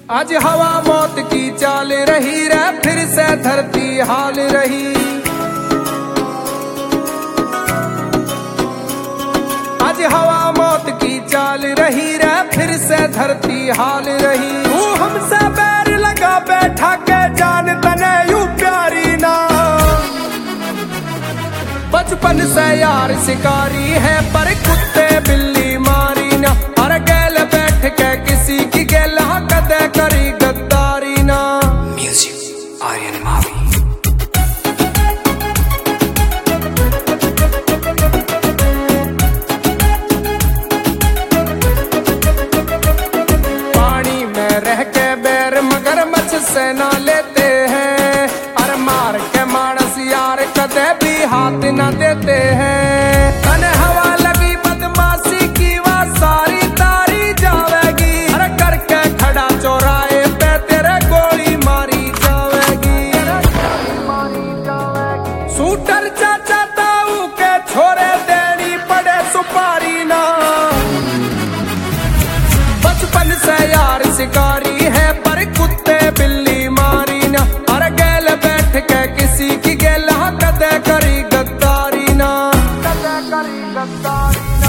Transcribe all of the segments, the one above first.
आज हवा मौत की चाल रही रे, फिर से धरती हाल रही। आज हवा मौत की चाल रही रे, फिर से धरती हाल रही। तू हमसे बैर लगा बैठा के जान तने यूं प्यारी ना। बचपन से यार शिकारी है पर कुत्ते बिल्ली मारी ना। हर गैल बैठ के किसी की गैल कदे करी गद्दारी ना। म्यूजिक आर्यन मावी। पानी में रह के बैर मगरमच्छ से ना लेते हैं। अरे मार के मानस यार कदे भी हाथ ना देते हैं। तने हवा लगी बदमाशी की वा सारी तारी जावेगी। अरे करके खड़ा चौराहे पे तेरे गोली मारी जावेगी। शूटर चाचा ताऊ के छोरे देनी पड़े सुपारी ना। बचपन से यार शिकारी है पर कुत्ते बिल्ली मारी ना। अरे गैल बैठ के किसी की गैल कदे करी गद्दारी ना। कदे करी गद्दारी ना।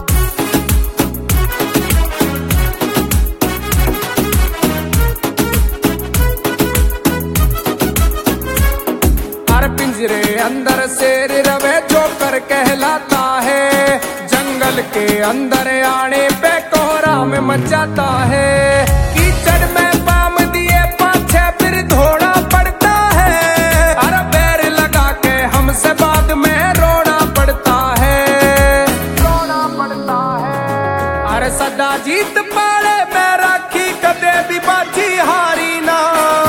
हर पिंजरे अंदर शेर रवे जोकर कहलाता है। जंगल के अंदर आने पे कोहरा में मचाता है। कीचड़ में पाम दिए पाछे फिर धोना पड़ता है। अरे बैर लगा के हमसे बाद में रोना पड़ता है। रोना पड़ता है। अरे सदा जीत पाले मैं राखी कदे भी बाजी हारी ना।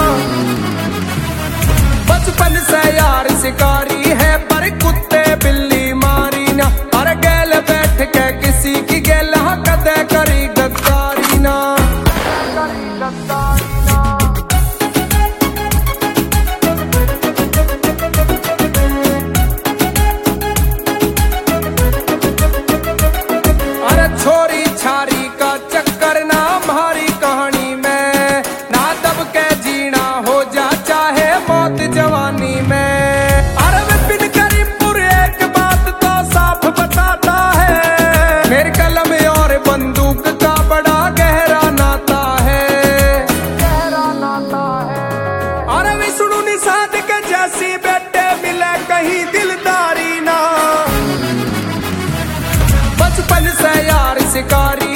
बचपन से यार शिकारी है पर कुत्ते बिल्ली मारी ना। अरे गैल बैठ के किसी की गैल कदे करी गद्दारी ना। अरे छोरी छारी का चक्कर ना हमारी कहानी में। ना दब के जीना हो जा चाहे मौत जवानी में। अरे विपिन करीमपुर एक बात तो साफ बताता है। मेरी कलम और बंदूक का बड़ा गहरा नाता है। गहरा नाता है। अरे विष्णु निषाद के जैसी बेटे मिले कहीं दिलदारी ना। बचपन से यार शिकारी